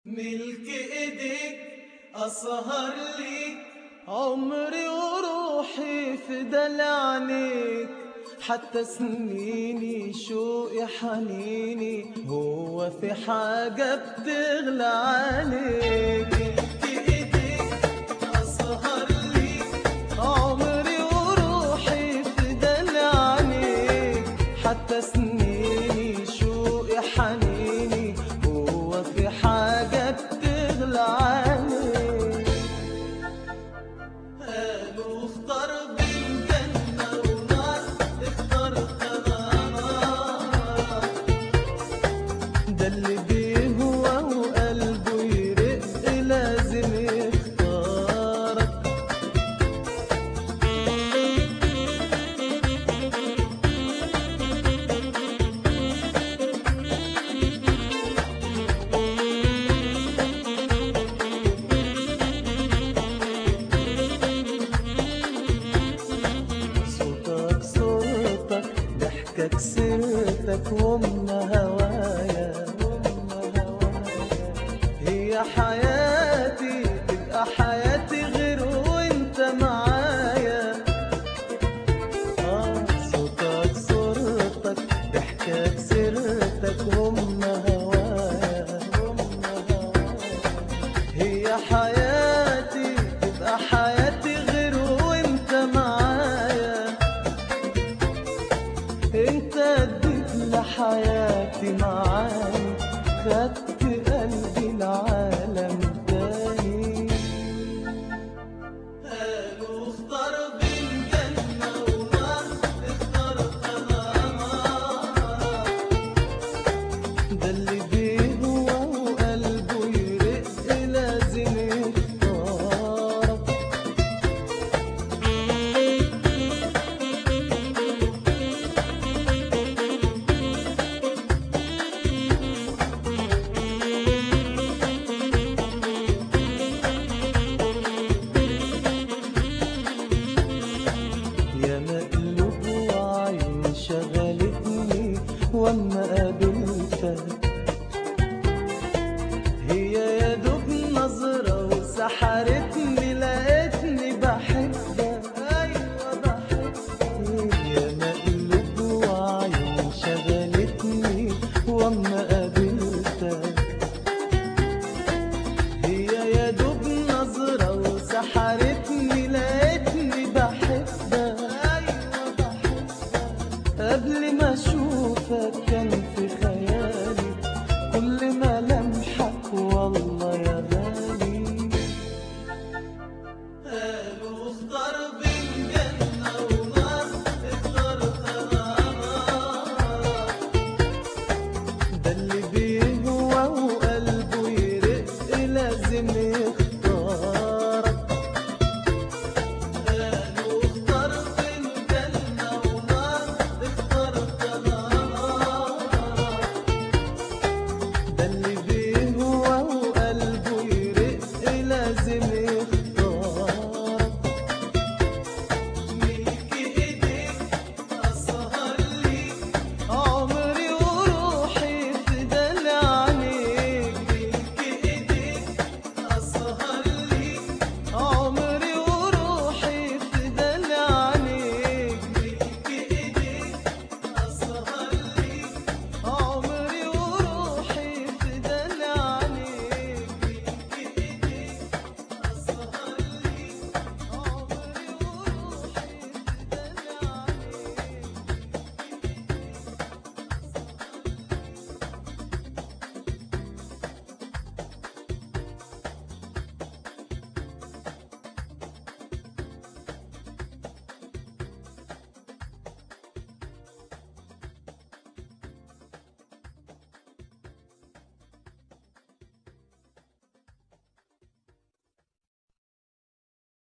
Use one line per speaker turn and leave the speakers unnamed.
ملك ايديك اسهر ليك
عمري وروحي فدا لعنيك، حتى سنيني شوقي حنيني، هو في حاجة بتغلى عليك؟
ملك ايديك اسهر ليك
عمري وروحي فدا لعنيك، حتى سنيني شوقي حنيني، هو في حاجة بتغلى عليك؟
قالوا اختار بين جنة ونار، اخترت انا نار.
ده اللي بيهوى وقلبه يرق لازم يختارك. صوتك صوتك، ضحكك سيرتك، وام هوايا هي حياتي